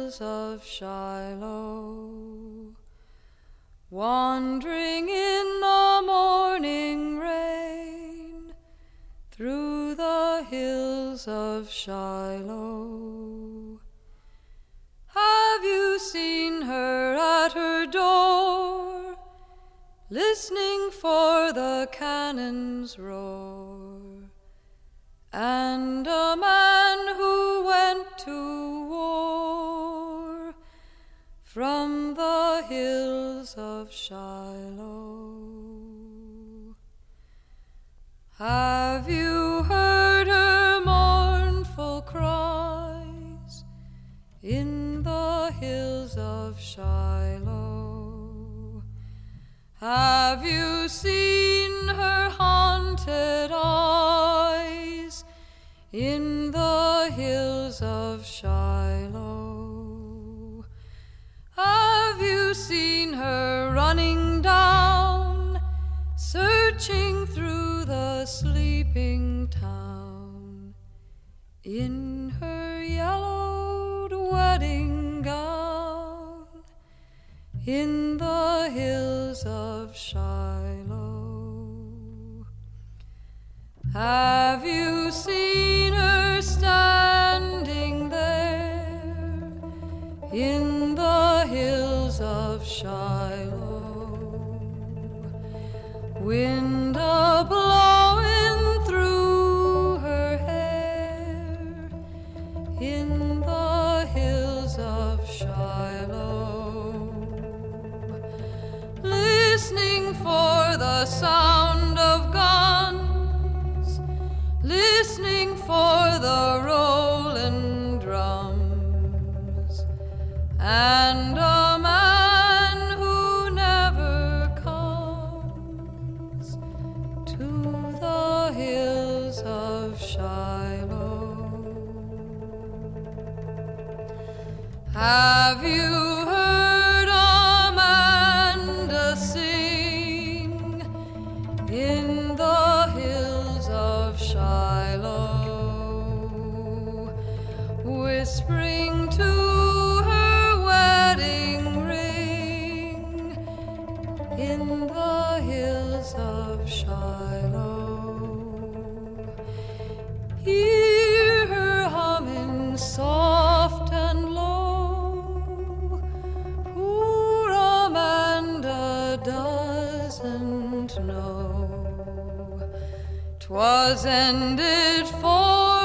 hills of Shiloh, wandering in the morning rain through the hills of Shiloh. Have you seen her at her door, listening for the cannon's roar? And a man who went to war from the hills of Shiloh. Have you heard her mournful cries in the hills of Shiloh? Have you seen her haunted eyes in the hills of Shiloh? Have you seen her running down, searching through the sleeping town, in her yellowed wedding gown, in the hills of Shiloh? Have you seen her standing there in the hills of Shiloh, wind a-blowing through her hair, in the hills of Shiloh, listening for the sound of guns, listening for the rolling drums, and a man who never comes to the hills of Shiloh. Have you heard Amanda sing in the hills of Shiloh, whispering to her wedding ring in the hills of Shiloh? Hear her humming soft and low. Poor Amanda doesn't know 'twas ended for